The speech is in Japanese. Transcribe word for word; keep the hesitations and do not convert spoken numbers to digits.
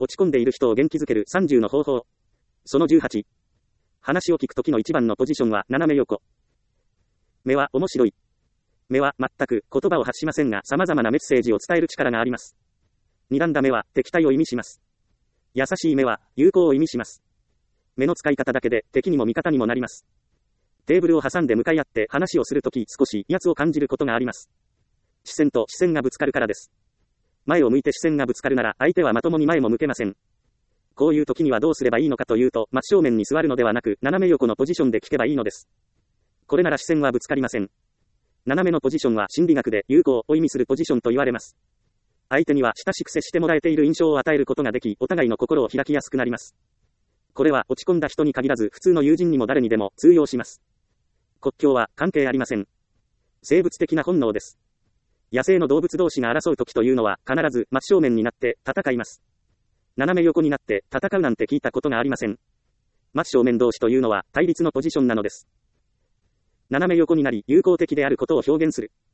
落ち込んでいる人を元気づけるさんじゅうの方法。そのじゅうはち。話を聞くときの一番のポジションは斜め横。目は面白い。目は全く言葉を発しませんが様々なメッセージを伝える力があります。睨んだ目は敵対を意味します。優しい目は友好を意味します。目の使い方だけで敵にも味方にもなります。テーブルを挟んで向かい合って話をするとき少し威圧を感じることがあります。視線と視線がぶつかるからです。前を向いて視線がぶつかるなら相手はまともに前も向けません。こういう時にはどうすればいいのかというと、真正面に座るのではなく斜め横のポジションで聞けばいいのです。これなら視線はぶつかりません。斜めのポジションは心理学で友好を意味するポジションと言われます。相手には親しく接してもらえている印象を与えることができ、お互いの心を開きやすくなります。これは落ち込んだ人に限らず普通の友人にも誰にでも通用します。国境は関係ありません。生物的な本能です。野生の動物同士が争う時というのは必ず真正面になって戦います。斜め横になって戦うなんて聞いたことがありません。真正面同士というのは対立のポジションなのです。斜め横になり友好的であることを表現する。